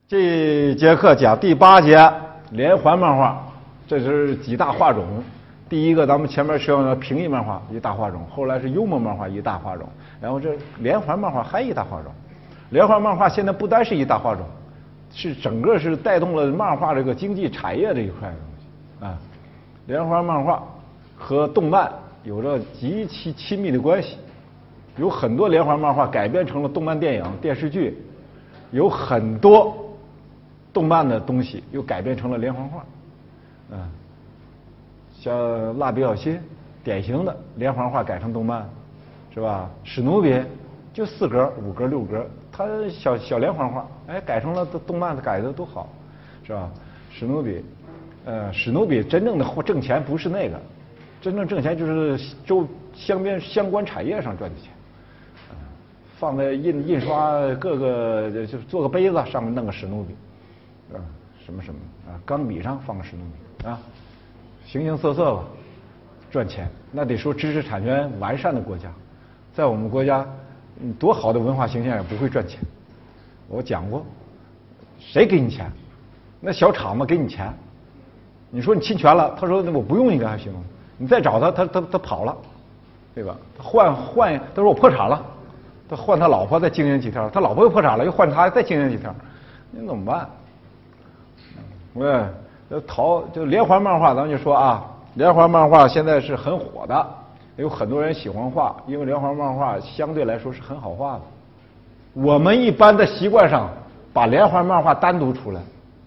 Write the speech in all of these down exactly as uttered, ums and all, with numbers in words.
这节课讲第八节连环漫画，这是几大画种。第一个咱们前面说的平易漫画一大画种，后来是幽默漫画一大画种，然后这连环漫画还一大画种。连环漫画现在不单是一大画种，是整个是带动了漫画这个经济产业这一块的东西啊。连环漫画和动漫有着极其亲密的关系，有很多连环漫画改编成了动漫电影、电视剧，有很多动漫的东西又改编成了连环画，嗯，像蜡笔小新，典型的连环画改成动漫，是吧？史努比就四格、五格、六格，它小小连环画，哎，改成了动漫，改的都好，是吧？史努比，呃，史努比真正的挣钱不是那个，真正挣钱就是周相边相关产业上赚的钱，嗯，放在印印刷各个就做个杯子上面弄个史努比。啊，什么什么啊，钢笔上放个史努比啊，形形色色吧，赚钱。那得说知识产权完善的国家，在我们国家，嗯，多好的文化形象也不会赚钱。我讲过，谁给你钱？那小厂子给你钱，你说你侵权了，他说我不用应该还行，你再找他，他他他跑了，对吧？他换换，他说我破产了，他换他老婆再经营几天，他老婆又破产了，又换他再经营几天，你怎么办？对，这淘就连环漫画，咱们就说啊，连环漫画现在是很火的，有很多人喜欢画，因为连环漫画相对来说是很好画的。我们一般的习惯上把连环漫画单独出来，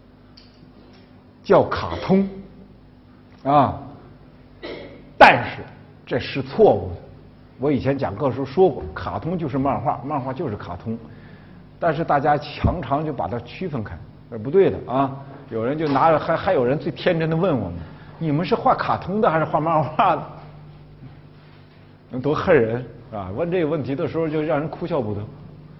叫卡通，啊，但是这是错误的。我以前讲课时候说过，卡通就是漫画，漫画就是卡通，但是大家常常就把它区分开，这不对的啊。有人就拿着，还还有人最天真的问我们：你们是画卡通的还是画漫画的？能多恨人啊！问这个问题的时候就让人哭笑不得。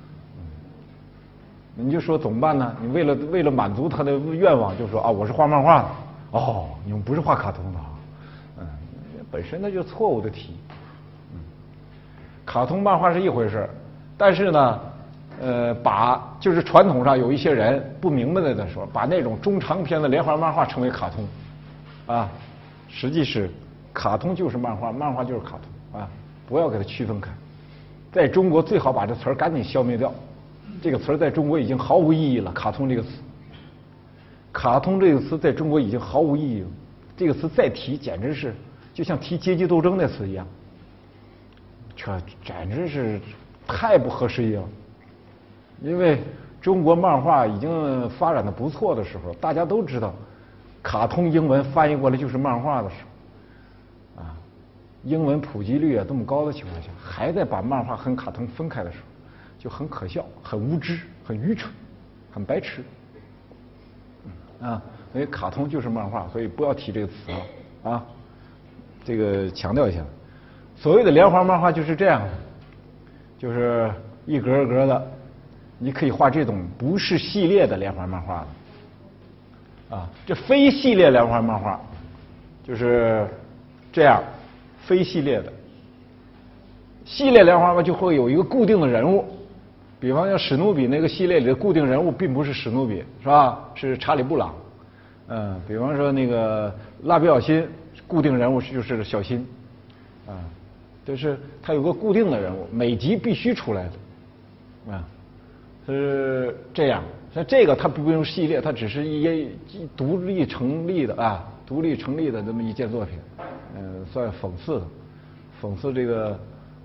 你就说怎么办呢？你为了为了满足他的愿望，就说啊，我是画漫画的。哦，你们不是画卡通的啊？嗯，本身那就是错误的题。嗯，卡通漫画是一回事，但是呢。呃，把就是传统上有一些人不明白的时候，把那种中长篇的连环漫画称为卡通，啊，实际是卡通就是漫画，漫画就是卡通啊，不要给它区分开。在中国最好把这词儿赶紧消灭掉，这个词儿在中国已经毫无意义了。卡通这个词，卡通这个词在中国已经毫无意义了，这个词再提简直是就像提阶级斗争那词一样，这简直是太不合时宜了。因为中国漫画已经发展的不错的时候，大家都知道，卡通英文翻译过来就是漫画的时候，啊，英文普及率啊这么高的情况下，还在把漫画和卡通分开的时候，就很可笑、很无知、很愚蠢、很白痴。啊，所以卡通就是漫画，所以不要提这个词了啊。这个强调一下，所谓的连环漫画就是这样的，就是一格一格的。你可以画这种不是系列的连环漫画的，啊，这非系列连环漫画就是这样，非系列的。系列连环漫画就会有一个固定的人物，比方像史努比那个系列里的固定人物并不是史努比，是吧？是查理布朗。嗯，比方说那个蜡笔小新，固定人物就是小新，啊，就是他有个固定的人物，每集必须出来的，啊。是这样，像这个它不用系列，它只是一独立成立的啊，独立成立的这么一件作品，嗯、呃，算讽刺的，讽刺这个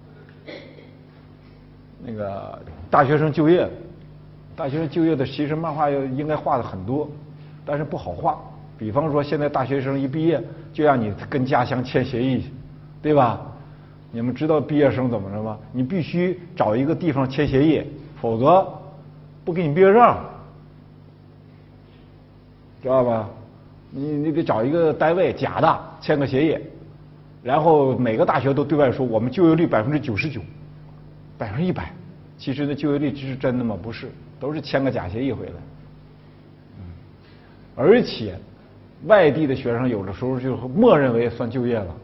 那个大学生就业，大学生就业的其实漫画应该画的很多，但是不好画。比方说现在大学生一毕业就让你跟家乡签协议，对吧？你们知道毕业生怎么着吗？你必须找一个地方签协议，否则不给你毕业证，知道吧？你你得找一个单位假的签个协议，然后每个大学都对外说我们就业率百分之九十九，百分之一百。其实那就业率是真的吗？不是，都是签个假协议回来。嗯，而且外地的学生有的时候就默认为算就业了，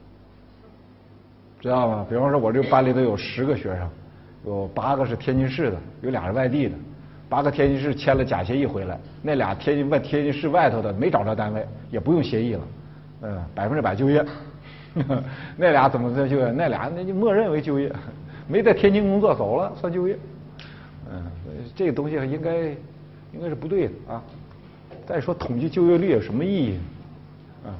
知道吗？比方说我这个班里头有十个学生。有八个是天津市的，有俩是外地的， 八个天津市签了假协议回来，那俩天津外天津市外头的没找着单位，也不用协议了，嗯，百分之百就业。那俩怎么就业？那俩那就默认为就业，没在天津工作走了算就业。嗯，这个东西应该应该是不对的啊。再说统计就业率有什么意义？啊，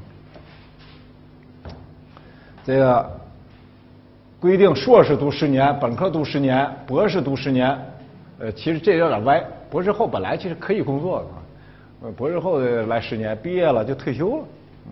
这个规定硕士读十年，本科读十年，博士读十年。呃，其实这有点歪。博士后本来其实可以工作的啊，呃，博士后的来十年，毕业了就退休了。嗯，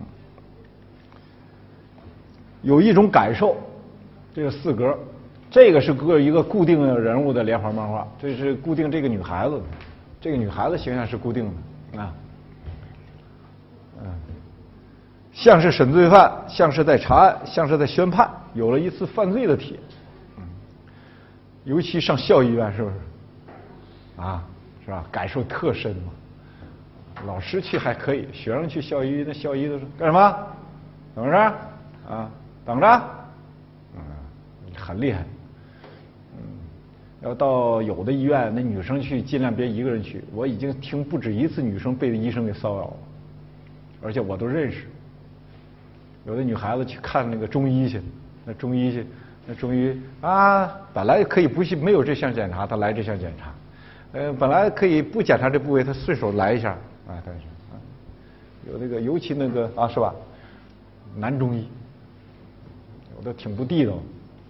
有一种感受，这个四格，这个是个一个固定人物的连环漫画，这是固定这个女孩子的，这个女孩子形象是固定的啊。嗯，像是审罪犯，像是在查案，像是在宣判，有了一次犯罪的体。嗯，尤其上校医院是不是？啊，是吧？感受特深嘛。老师去还可以，学生去校医，那校医都是干什么？怎么着？啊，等着。嗯，很厉害。嗯，要到有的医院，那女生去尽量别一个人去。我已经听不止一次女生被医生给骚扰了，而且我都认识。有的女孩子去看那个中医去，那中医去，那中医啊，本来可以不去没有这项检查，他来这项检查。呃，本来可以不检查这部位，他顺手来一下啊，但是啊，有那个尤其那个啊，是吧？男中医，有的挺不地道，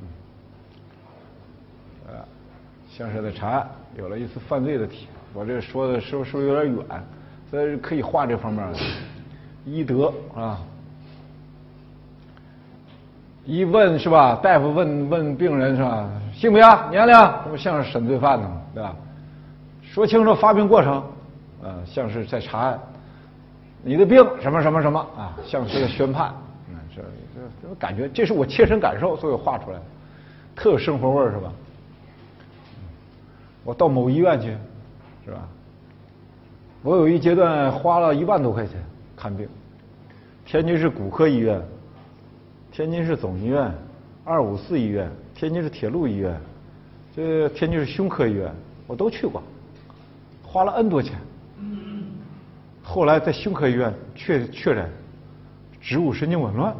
嗯，啊，像是在查案，有了一次犯罪的题。我这说的是不是有点远？所以可以画这方面的医德啊。一问是吧？大夫问问病人是吧？姓名、年龄，这不像是审罪犯呢吗？对吧？说清楚发病过程，呃，像是在查案。你的病什么什么什么啊，像是在宣判。嗯，这这这感觉，这是我切身感受，所以我画出来的，特有生活味儿是吧？我到某医院去，是吧？我有一阶段花了一万多块钱看病，天津市骨科医院、天津市总医院、二五四医院、天津市铁路医院，这天津市胸科医院我都去过。花了 N 多钱，后来在胸科医院确确诊植物神经紊乱，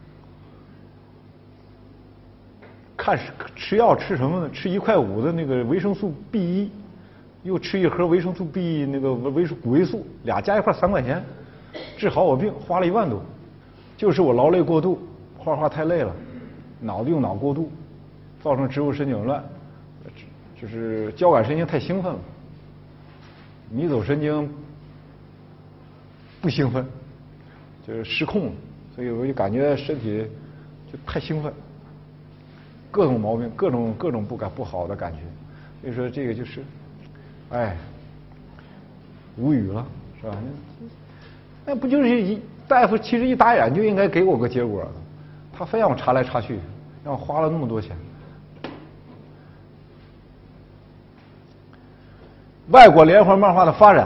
看吃药吃什么呢？吃一块五的那个维生素 B 一，又吃一盒维生素 B 那个维生谷维素，俩加一块三块钱，治好我病花了一万多，就是我劳累过度，画画太累了，脑子用脑过度，造成植物神经紊乱，就是交感神经太兴奋了。迷走神经不兴奋，就是失控了，所以我就感觉身体就太兴奋，各种毛病，各种各种不感不好的感觉。所以说这个就是，哎，无语了，是吧？那不就是一大夫其实一打眼就应该给我个结果的，他非让我查来查去，让我花了那么多钱。外国连环漫画的发展，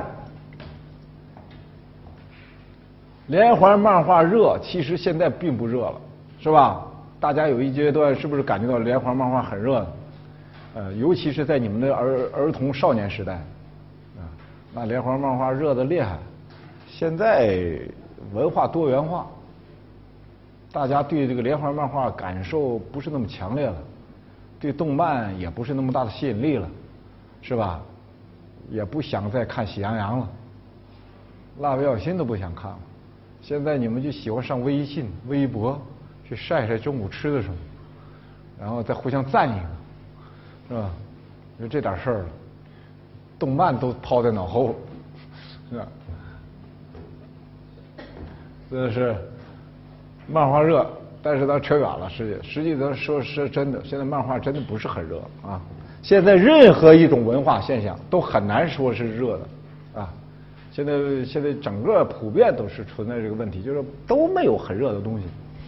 连环漫画热，其实现在并不热了，是吧？大家有一阶段是不是感觉到连环漫画很热呢？呃，尤其是在你们的儿儿童少年时代，啊，那连环漫画热得厉害。现在文化多元化，大家对这个连环漫画感受不是那么强烈了，对动漫也不是那么大的吸引力了，是吧？也不想再看《喜羊羊》了，蜡笔小新都不想看了。现在你们就喜欢上微信、微博去晒晒中午吃的什么，然后再互相赞一个，是吧？就这点事儿了，动漫都抛在脑后，是吧？这是漫画热，但是咱扯远了，实际实际咱说是真的，现在漫画真的不是很热啊。现在任何一种文化现象都很难说是热的，啊，现在现在整个普遍都是存在这个问题，就是都没有很热的东西。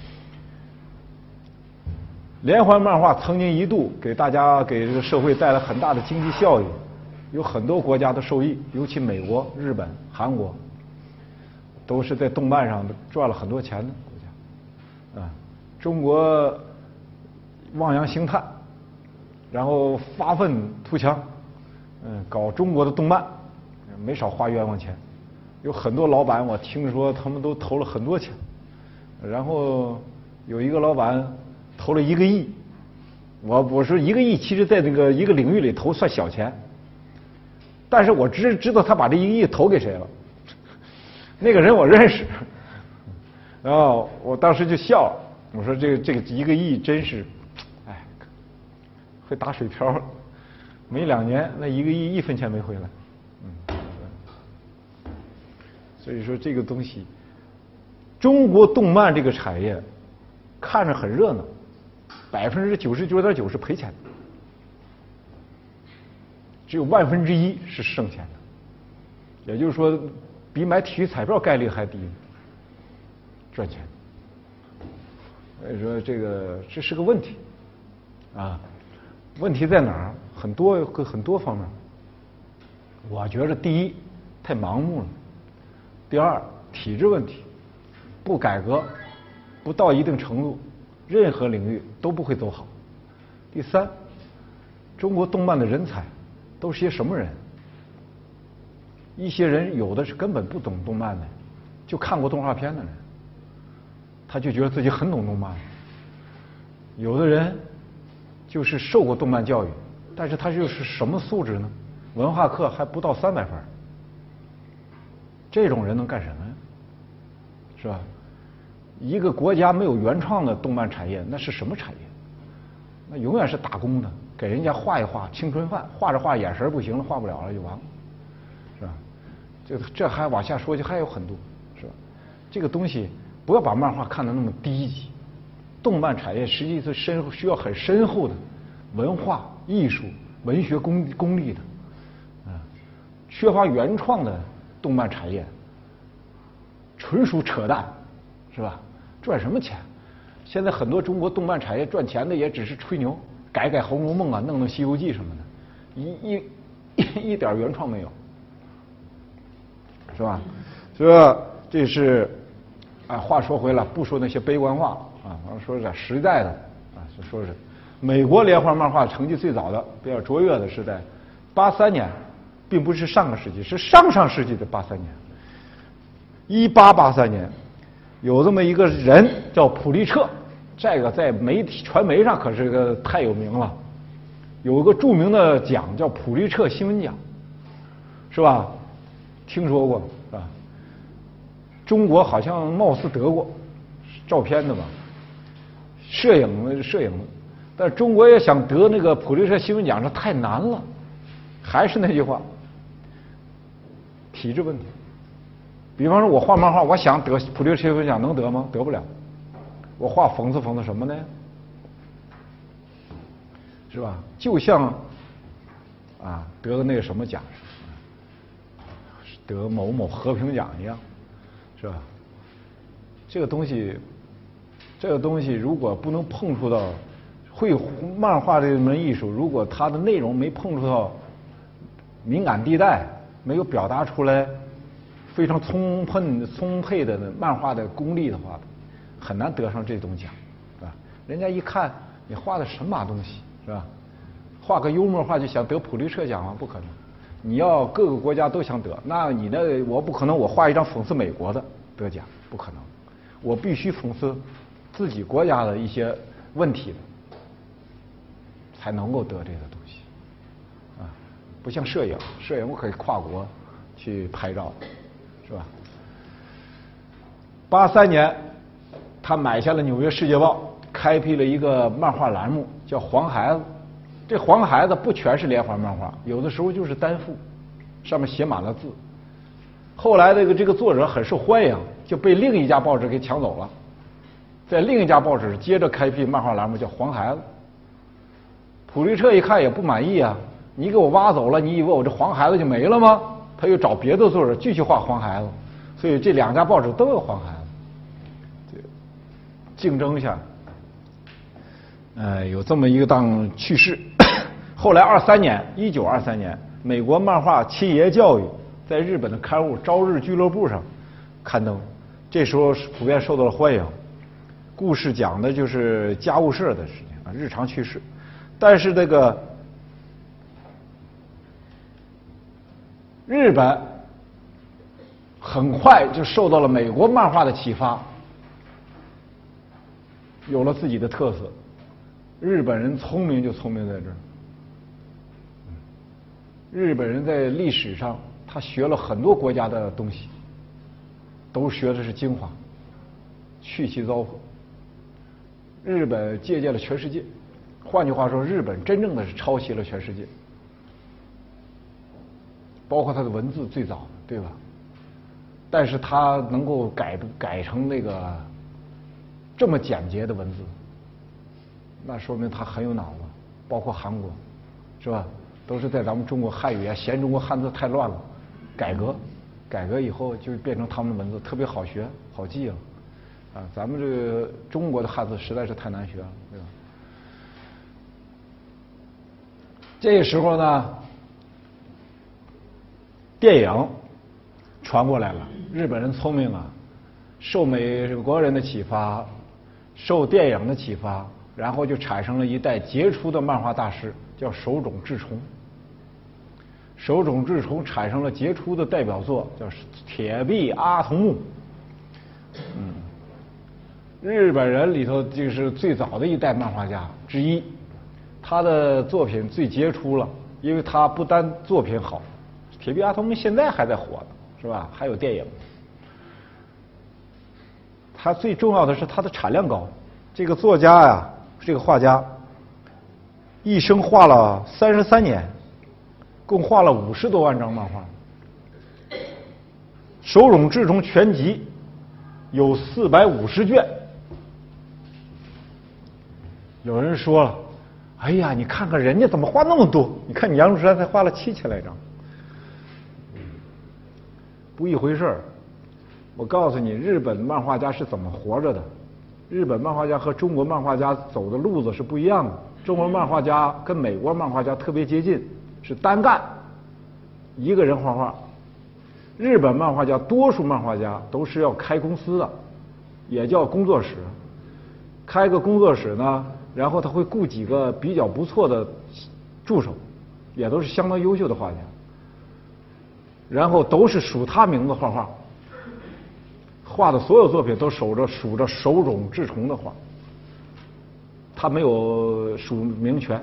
连环漫画曾经一度给大家给这个社会带来很大的经济效益，有很多国家都受益，尤其美国、日本、韩国，都是在动漫上赚了很多钱的国家，啊，中国望洋兴叹。然后发愤图强， 嗯，搞中国的动漫，没少花冤枉钱。有很多老板，我听说他们都投了很多钱。然后有一个老板投了一个亿，我我说一个亿，其实在这个一个领域里投算小钱，但是我知知道他把这一个亿投给谁了，那个人我认识，然后我当时就笑了，我说这个这个一个亿真是，哎，会打水漂，没两年那一个亿一分钱没回来，嗯，所以说这个东西。中国动漫这个产业看着很热闹，百分之九十九点九是赔钱的，只有万分之一是挣钱的，也就是说，比买体育彩票概率还低，赚钱。所以说这个这是个问题啊，问题在哪儿？很多很多方面。我觉得第一太盲目了，第二体制问题。不改革，不到一定程度，任何领域都不会走好。第三，中国动漫的人才都是些什么人？一些人有的是根本不懂动漫的，就看过动画片的人，他就觉得自己很懂动漫。有的人就是受过动漫教育，但是他就是什么素质呢？文化课还不到三百分。这种人能干什么呀？是吧？一个国家没有原创的动漫产业，那是什么产业？那永远是打工的，给人家画一画青春饭，画着画眼神不行了，画不了了就完了，是吧？这这还往下说就还有很多，是吧？这个东西不要把漫画看得那么低级，动漫产业实际是深需要很深厚的文化艺术、文学功功力的，啊，缺乏原创的动漫产业。纯属扯淡，是吧？赚什么钱？现在很多中国动漫产业赚钱的也只是吹牛，改改《红楼梦》啊，弄弄《西游记》什么的，一一一一点原创没有，是吧？所以说这是啊。话说回来，不说那些悲观话了啊，我说点实在的啊，就说是美国连环漫画成绩最早的、比较卓越的是在八三年，并不是上个世纪，是上上世纪的八三年。一八八三年，有这么一个人叫普利策，这个在媒体传媒上可是个太有名了。有一个著名的奖叫普利策新闻奖，是吧？听说过是吧？中国好像貌似得过，照片的吧？摄影摄影的，但是中国也想得那个普利策新闻奖，这太难了。还是那句话，体制问题。比方说，我画漫画，我想得普利策新闻奖，能得吗？得不了。我画讽刺讽刺什么呢？是吧？就像啊，得个那个什么奖，得某某和平奖一样，是吧？这个东西，这个东西如果不能碰触到绘漫画这门艺术，如果它的内容没碰触到敏感地带，没有表达出来非常充分充沛的漫画的功力的话，很难得上这种奖，是吧？人家一看你画的神马东西，是吧？画个幽默画就想得普利策奖吗？不可能。你要各个国家都想得，那你的我不可能，我画一张讽刺美国的得奖，不可能。我必须讽刺自己国家的一些问题的，才能够得这个东西。啊，不像摄影，摄影我可以跨国去拍照，是吧？八三年，他买下了《纽约世界报》，开辟了一个漫画栏目，叫《黄孩子》。这黄孩子不全是连环漫画，有的时候就是单幅，上面写满了字。后来这个这个作者很受欢迎，就被另一家报纸给抢走了，在另一家报纸接着开辟漫画栏目，叫黄孩子。普利策一看也不满意啊，你给我挖走了，你以为我这黄孩子就没了吗？他又找别的作者继续画黄孩子，所以这两家报纸都有黄孩子，竞争一下。呃，有这么一个档趣事。后来二三年，一九二三年，美国漫画《七爷教育》在日本的刊物《朝日俱乐部》上刊登，这时候普遍受到了欢迎。故事讲的就是家务事的事情啊，日常趣事。但是这个日本很快就受到了美国漫画的启发，有了自己的特色。日本人聪明就聪明在这儿，日本人在历史上他学了很多国家的东西，都学的是精华，去其糟粕。日本借鉴了全世界，换句话说，日本真正的是抄袭了全世界，包括他的文字最早的，对吧？但是他能够改改成那个这么简洁的文字，那说明他很有脑子。包括韩国，是吧？都是在咱们中国汉语啊，嫌中国汉字太乱了，改革，改革以后就变成他们的文字，特别好学、好记了。啊，咱们这个中国的汉字实在是太难学了，对吧？这个时候呢，电影传过来了。日本人聪明啊，受美国人的启发，受电影的启发，然后就产生了一代杰出的漫画大师，叫手冢治虫。手冢治虫产生了杰出的代表作，叫《铁臂阿童木》。嗯，日本人里头就是最早的一代漫画家之一，他的作品最杰出了，因为他不单作品好，《铁臂阿童木》现在还在火呢，是吧？还有电影。他最重要的是他的产量高。这个作家呀，这个画家，一生画了三十三年，共画了五十多万张漫画。手冢治虫全集有四百五十卷。有人说了，哎呀，你看看人家怎么画那么多？你看你杨树山才画了七千来张，不一回事儿。我告诉你，日本漫画家是怎么活着的。日本漫画家和中国漫画家走的路子是不一样的。中国漫画家跟美国漫画家特别接近，是单干，一个人画画。日本漫画家多数漫画家都是要开公司的，也叫工作室。开个工作室呢，然后他会雇几个比较不错的助手，也都是相当优秀的画家，然后都是署他名字画画。画的所有作品都守着数着手冢治虫的画，他没有署名权，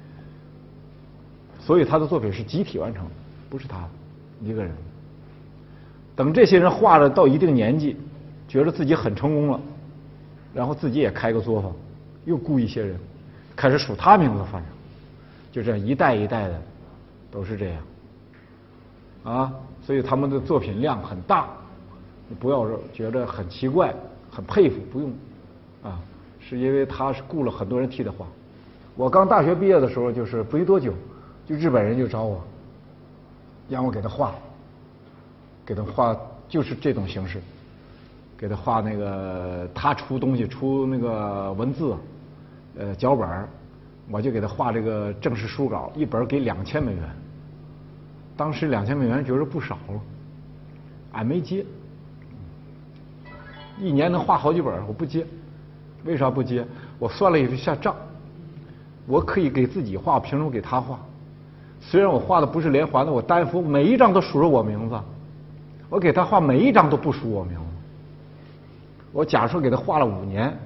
所以他的作品是集体完成的，不是他一个人。等这些人画了到一定年纪，觉得自己很成功了，然后自己也开个作坊，又雇一些人，开始署他名字画上，就这样一代一代的都是这样啊，所以他们的作品量很大。你不要觉得很奇怪、很佩服，不用啊，是因为他是雇了很多人替他画。我刚大学毕业的时候，就是没多久，就日本人就找我，让我给他画，给他画就是这种形式，给他画那个他出东西出那个文字，呃脚本，我就给他画这个正式书稿，一本给两千美元。当时两千美元觉得不少了，俺没接。一年能画好几本，我不接。为啥不接？我算了一下账，我可以给自己画，凭什么给他画？虽然我画的不是连环的，我单幅每一张都署着我名字，我给他画每一张都不署我名字。我假设给他画了五年，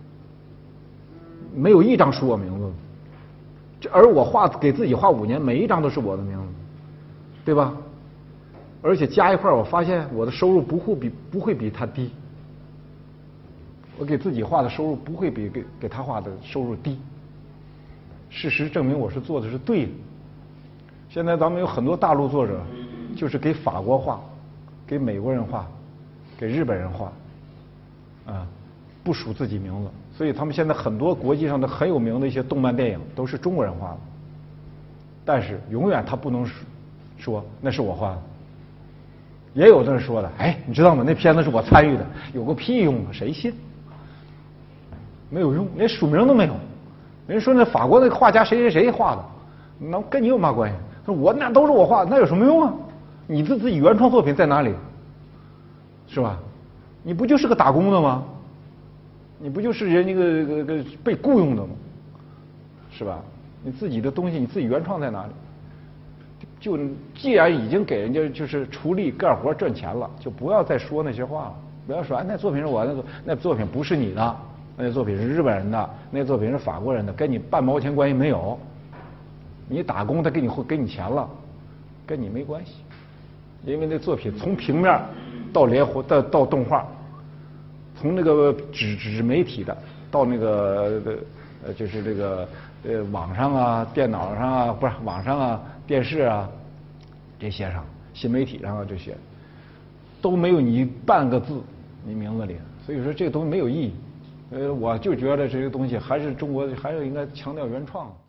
没有一张署我名字，这而我画给自己画五年，每一张都是我的名字，对吧？而且加一块，我发现我的收入不会比不会比他低。我给自己画的收入不会比给给他画的收入低。事实证明我是做的是对的。现在咱们有很多大陆作者，就是给法国画，给美国人画，给日本人画，啊，不署自己名字。所以他们现在很多国际上的很有名的一些动漫电影都是中国人画的，但是永远他不能说那是我画的。也有的人说的，哎，你知道吗？那片子是我参与的，有个屁用啊，谁信？没有用，连署名都没有。人说那法国那个画家谁谁谁画的，那跟你有嘛关系？他说我那都是我画的，那有什么用啊？你自自己原创作品在哪里？是吧？你不就是个打工的吗？你不就是人家个个个被雇佣的吗？是吧？你自己的东西你自己原创在哪里？ 就既然已经给人家就是出力干活赚钱了，就不要再说那些话了。不要说哎，那作品是我的，那作品不是你的，那作品是日本人的，那作品是法国人的，跟你半毛钱关系没有。你打工他给你给你钱了，跟你没关系。因为那作品从平面到连活到到动画，从那个纸纸媒体的到那个呃就是这个呃网上啊、电脑上啊，不是网上啊、电视啊这些上，新媒体上啊这些，都没有你半个字你名字里，所以说这个东西没有意义。呃，我就觉得这个东西还是中国还是应该强调原创。